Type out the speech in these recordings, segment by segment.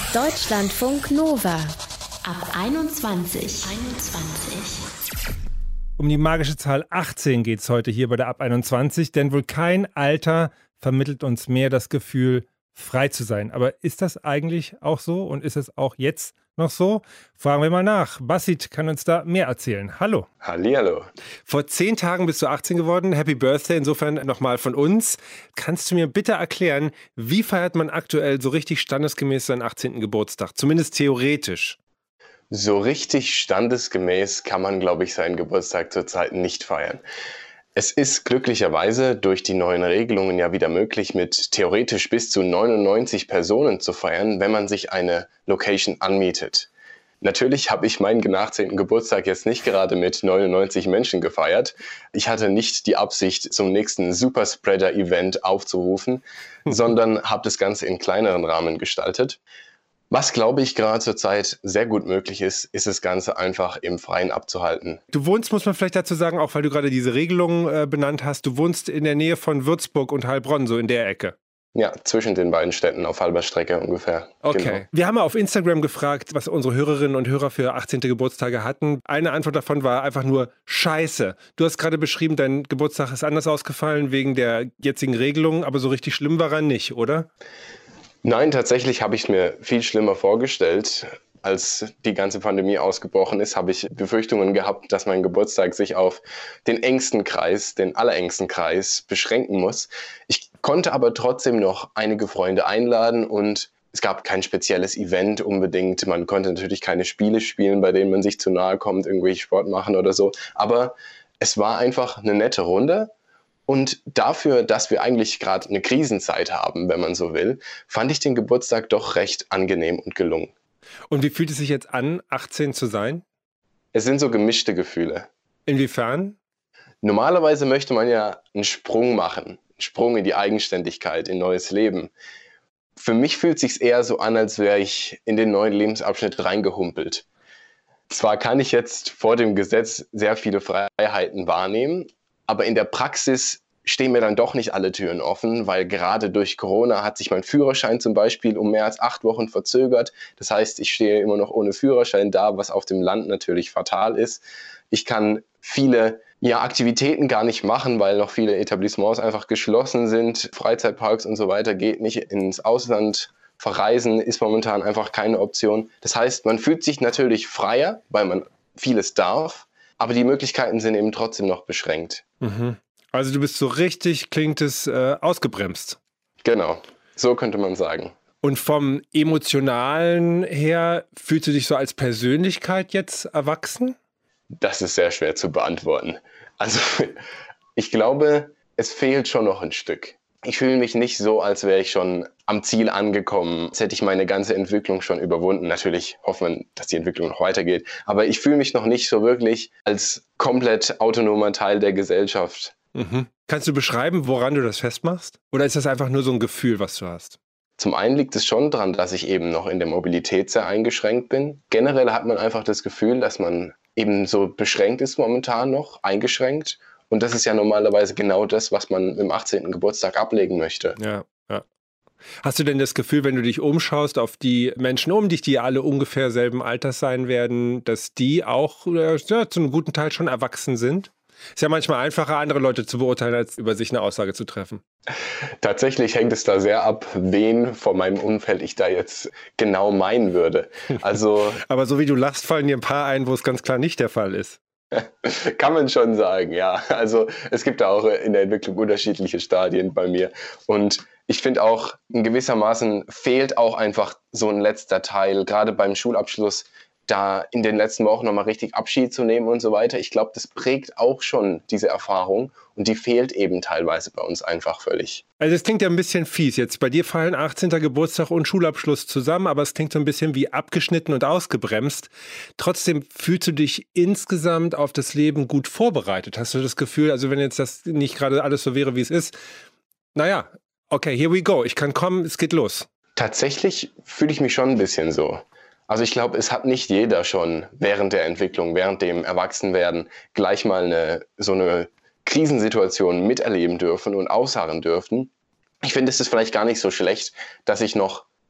Deutschlandfunk Nova ab 21. Um die magische Zahl 18 geht es heute hier bei der Ab 21, denn wohl kein Alter vermittelt uns mehr das Gefühl, frei zu sein. Aber ist das eigentlich auch so und ist es auch jetzt noch so? Fragen wir mal nach. Basit kann uns da mehr erzählen. Hallo. Hallihallo. Vor 10 Tagen bist du 18 geworden. Happy Birthday insofern nochmal von uns. Kannst du mir bitte erklären, wie feiert man aktuell so richtig standesgemäß seinen 18. Geburtstag? Zumindest theoretisch. So richtig standesgemäß kann man, glaube ich, seinen Geburtstag zurzeit nicht feiern. Es ist glücklicherweise durch die neuen Regelungen ja wieder möglich, mit theoretisch bis zu 99 Personen zu feiern, wenn man sich eine Location anmietet. Natürlich habe ich meinen 18. Geburtstag jetzt nicht gerade mit 99 Menschen gefeiert. Ich hatte nicht die Absicht, zum nächsten Superspreader-Event aufzurufen, sondern habe das Ganze in kleineren Rahmen gestaltet. Was, glaube ich, gerade zur Zeit sehr gut möglich ist, ist das Ganze einfach im Freien abzuhalten. Du wohnst, muss man vielleicht dazu sagen, auch weil du gerade diese Regelung benannt hast, du wohnst in der Nähe von Würzburg und Heilbronn, so in der Ecke. Ja, zwischen den beiden Städten auf halber Strecke ungefähr. Okay. Genau. Wir haben auf Instagram gefragt, was unsere Hörerinnen und Hörer für 18. Geburtstage hatten. Eine Antwort davon war einfach nur Scheiße. Du hast gerade beschrieben, dein Geburtstag ist anders ausgefallen wegen der jetzigen Regelung, aber so richtig schlimm war er nicht, oder? Nein, tatsächlich habe ich es mir viel schlimmer vorgestellt. Als die ganze Pandemie ausgebrochen ist, habe ich Befürchtungen gehabt, dass mein Geburtstag sich auf den engsten Kreis, den allerengsten Kreis beschränken muss. Ich konnte aber trotzdem noch einige Freunde einladen und es gab kein spezielles Event unbedingt. Man konnte natürlich keine Spiele spielen, bei denen man sich zu nahe kommt, irgendwelche Sport machen oder so. Aber es war einfach eine nette Runde. Und dafür, dass wir eigentlich gerade eine Krisenzeit haben, wenn man so will, fand ich den Geburtstag doch recht angenehm und gelungen. Und wie fühlt es sich jetzt an, 18 zu sein? Es sind so gemischte Gefühle. Inwiefern? Normalerweise möchte man ja einen Sprung machen, einen Sprung in die Eigenständigkeit, in neues Leben. Für mich fühlt es sich eher so an, als wäre ich in den neuen Lebensabschnitt reingehumpelt. Zwar kann ich jetzt vor dem Gesetz sehr viele Freiheiten wahrnehmen, aber in der Praxis stehen mir dann doch nicht alle Türen offen, weil gerade durch Corona hat sich mein Führerschein zum Beispiel um mehr als 8 Wochen verzögert. Das heißt, ich stehe immer noch ohne Führerschein da, was auf dem Land natürlich fatal ist. Ich kann viele Aktivitäten gar nicht machen, weil noch viele Etablissements einfach geschlossen sind. Freizeitparks und so weiter geht nicht. Ins Ausland verreisen ist momentan einfach keine Option. Das heißt, man fühlt sich natürlich freier, weil man vieles darf, aber die Möglichkeiten sind eben trotzdem noch beschränkt. Mhm. Also du bist so richtig, klingt es, ausgebremst. Genau, so könnte man sagen. Und vom Emotionalen her, fühlst du dich so als Persönlichkeit jetzt erwachsen? Das ist sehr schwer zu beantworten. Also ich glaube, es fehlt schon noch ein Stück. Ich fühle mich nicht so, als wäre ich schon am Ziel angekommen, als hätte ich meine ganze Entwicklung schon überwunden. Natürlich hoffen wir, dass die Entwicklung noch weitergeht. Aber ich fühle mich noch nicht so wirklich als komplett autonomer Teil der Gesellschaft. Mhm. Kannst du beschreiben, woran du das festmachst? Oder ist das einfach nur so ein Gefühl, was du hast? Zum einen liegt es schon daran, dass ich eben noch in der Mobilität sehr eingeschränkt bin. Generell hat man einfach das Gefühl, dass man eben so beschränkt ist momentan noch, eingeschränkt. Und das ist ja normalerweise genau das, was man im 18. Geburtstag ablegen möchte. Ja. Hast du denn das Gefühl, wenn du dich umschaust auf die Menschen um dich, die alle ungefähr selben Alters sein werden, dass die auch zu einem guten Teil schon erwachsen sind? Ist ja manchmal einfacher, andere Leute zu beurteilen, als über sich eine Aussage zu treffen. Tatsächlich hängt es da sehr ab, wen von meinem Umfeld ich da jetzt genau meinen würde. Also, aber so wie du lachst, fallen dir ein paar ein, wo es ganz klar nicht der Fall ist. Kann man schon sagen, ja. Also es gibt da auch in der Entwicklung unterschiedliche Stadien bei mir. Und ich finde auch, in gewissermaßen fehlt auch einfach so ein letzter Teil, gerade beim Schulabschluss, da in den letzten Wochen nochmal richtig Abschied zu nehmen und so weiter. Ich glaube, das prägt auch schon diese Erfahrung und die fehlt eben teilweise bei uns einfach völlig. Also es klingt ja ein bisschen fies jetzt. Bei dir fallen 18. Geburtstag und Schulabschluss zusammen, aber es klingt so ein bisschen wie abgeschnitten und ausgebremst. Trotzdem fühlst du dich insgesamt auf das Leben gut vorbereitet. Hast du das Gefühl, also wenn jetzt das nicht gerade alles so wäre, wie es ist, naja, okay, here we go. Ich kann kommen, es geht los. Tatsächlich fühle ich mich schon ein bisschen so. Also ich glaube, es hat nicht jeder schon während der Entwicklung, während dem Erwachsenwerden gleich mal so eine Krisensituation miterleben dürfen und ausharren dürfen. Ich finde, es ist vielleicht gar nicht so schlecht, dass ich noch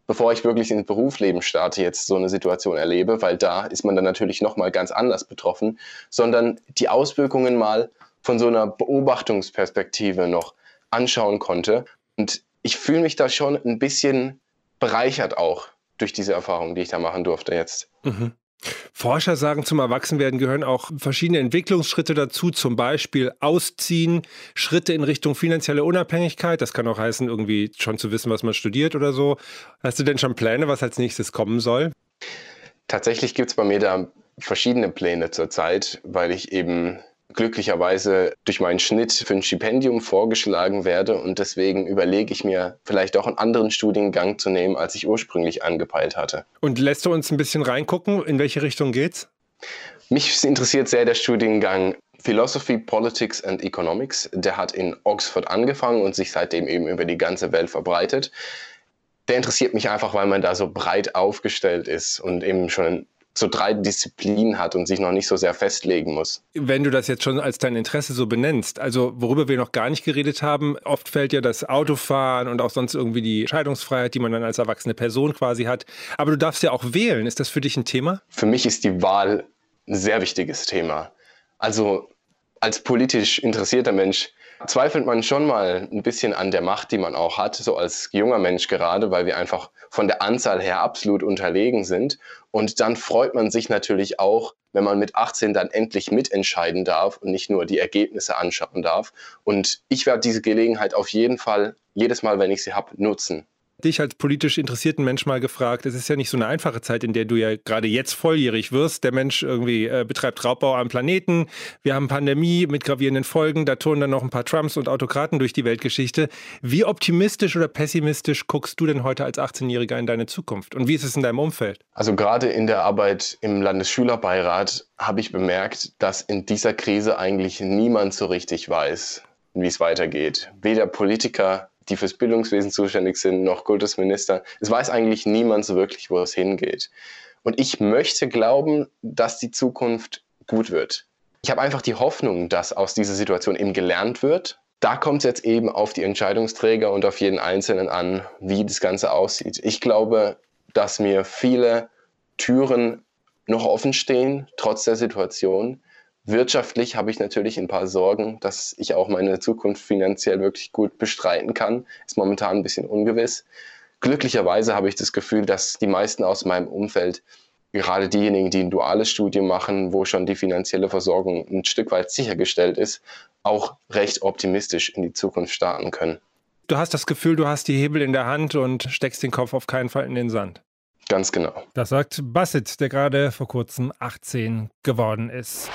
bevor ich wirklich ins Berufsleben starte, jetzt so eine Situation erlebe, weil da ist man dann natürlich nochmal ganz anders betroffen, sondern die Auswirkungen mal von so einer Beobachtungsperspektive noch anschauen konnte. Und ich fühle mich da schon ein bisschen bereichert auch durch diese Erfahrung, die ich da machen durfte jetzt. Mhm. Forscher sagen, zum Erwachsenwerden gehören auch verschiedene Entwicklungsschritte dazu, zum Beispiel Ausziehen, Schritte in Richtung finanzielle Unabhängigkeit. Das kann auch heißen, irgendwie schon zu wissen, was man studiert oder so. Hast du denn schon Pläne, was als nächstes kommen soll? Tatsächlich gibt es bei mir da verschiedene Pläne zurzeit, weil ich eben glücklicherweise durch meinen Schnitt für ein Stipendium vorgeschlagen werde und deswegen überlege ich mir, vielleicht auch einen anderen Studiengang zu nehmen, als ich ursprünglich angepeilt hatte. Und lässt du uns ein bisschen reingucken, in welche Richtung geht's? Mich interessiert sehr der Studiengang Philosophy, Politics and Economics. Der hat in Oxford angefangen und sich seitdem eben über die ganze Welt verbreitet. Der interessiert mich einfach, weil man da so breit aufgestellt ist und eben schon so 3 Disziplinen hat und sich noch nicht so sehr festlegen muss. Wenn du das jetzt schon als dein Interesse so benennst, also worüber wir noch gar nicht geredet haben, oft fällt ja das Autofahren und auch sonst irgendwie die Entscheidungsfreiheit, die man dann als erwachsene Person quasi hat. Aber du darfst ja auch wählen. Ist das für dich ein Thema? Für mich ist die Wahl ein sehr wichtiges Thema. Also als politisch interessierter Mensch zweifelt man schon mal ein bisschen an der Macht, die man auch hat, so als junger Mensch gerade, weil wir einfach von der Anzahl her absolut unterlegen sind. Und dann freut man sich natürlich auch, wenn man mit 18 dann endlich mitentscheiden darf und nicht nur die Ergebnisse anschauen darf. Und ich werde diese Gelegenheit auf jeden Fall, jedes Mal, wenn ich sie habe, nutzen. Dich als politisch interessierten Mensch mal gefragt, es ist ja nicht so eine einfache Zeit, in der du ja gerade jetzt volljährig wirst. Der Mensch irgendwie betreibt Raubbau am Planeten. Wir haben Pandemie mit gravierenden Folgen. Da turnen dann noch ein paar Trumps und Autokraten durch die Weltgeschichte. Wie optimistisch oder pessimistisch guckst du denn heute als 18-Jähriger in deine Zukunft? Und wie ist es in deinem Umfeld? Also gerade in der Arbeit im Landesschülerbeirat habe ich bemerkt, dass in dieser Krise eigentlich niemand so richtig weiß, wie es weitergeht. Weder Politiker, die fürs Bildungswesen zuständig sind, noch Kultusminister. Es weiß eigentlich niemand so wirklich, wo es hingeht. Und ich möchte glauben, dass die Zukunft gut wird. Ich habe einfach die Hoffnung, dass aus dieser Situation eben gelernt wird. Da kommt es jetzt eben auf die Entscheidungsträger und auf jeden Einzelnen an, wie das Ganze aussieht. Ich glaube, dass mir viele Türen noch offen stehen, trotz der Situation. Wirtschaftlich habe ich natürlich ein paar Sorgen, dass ich auch meine Zukunft finanziell wirklich gut bestreiten kann. Ist momentan ein bisschen ungewiss. Glücklicherweise habe ich das Gefühl, dass die meisten aus meinem Umfeld, gerade diejenigen, die ein duales Studium machen, wo schon die finanzielle Versorgung ein Stück weit sichergestellt ist, auch recht optimistisch in die Zukunft starten können. Du hast das Gefühl, du hast die Hebel in der Hand und steckst den Kopf auf keinen Fall in den Sand. Ganz genau. Das sagt Basit, der gerade vor kurzem 18 geworden ist.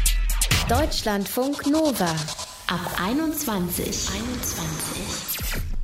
Deutschlandfunk Nova ab 21.